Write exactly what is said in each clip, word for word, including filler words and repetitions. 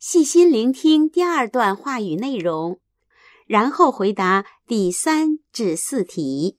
细心聆听第二段话语内容，然后回答第三至四题。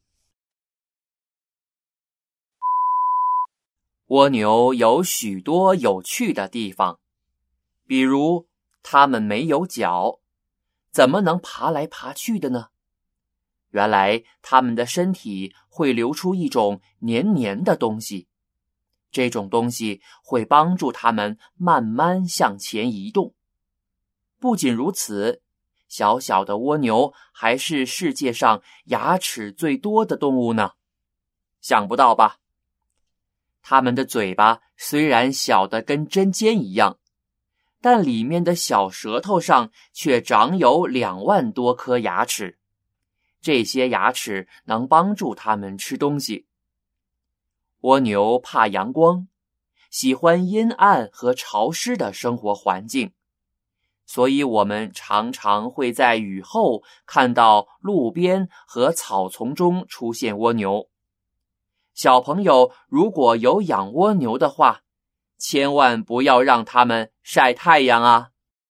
蜗牛有许多有趣的地方，比如它们没有脚，怎么能爬来爬去的呢？原来它们的身体会流出一种黏黏的东西，这种东西会帮助它们慢慢向前移动。不仅如此，小小的蜗牛还是世界上牙齿最多的动物呢。想不到吧？它们的嘴巴虽然小得跟针尖一样，但里面的小舌头上却长有两万多颗牙齿。这些牙齿能帮助它们吃东西。蜗牛怕阳光，喜欢阴暗和潮湿的生活环境，所以我们常常会在雨后看到路边和草丛中出现蜗牛。小朋友如果有养蜗牛的话，千万不要让它们晒太阳啊！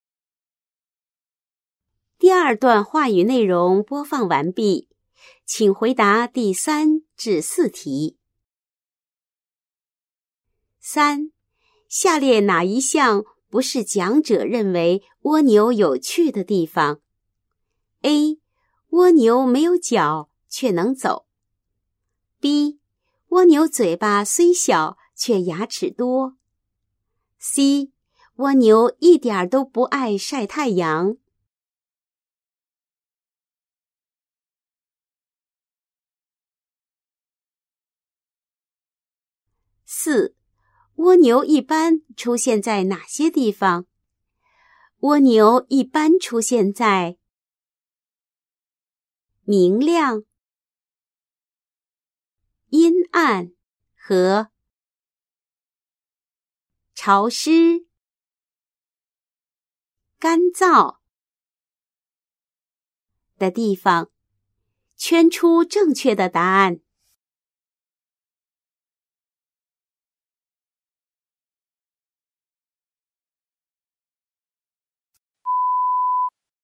第二段话语内容播放完毕，请回答第三至四题。三，下列哪一项不是讲者认为蜗牛有趣的地方 ？A. 蜗牛没有脚却能走。B. 蜗牛嘴巴虽小却牙齿多。C. 蜗牛一点都不爱晒太阳。四，蜗牛一般出现在哪些地方？蜗牛一般出现在明亮、阴暗和潮湿、干燥的地方。圈出正确的答案。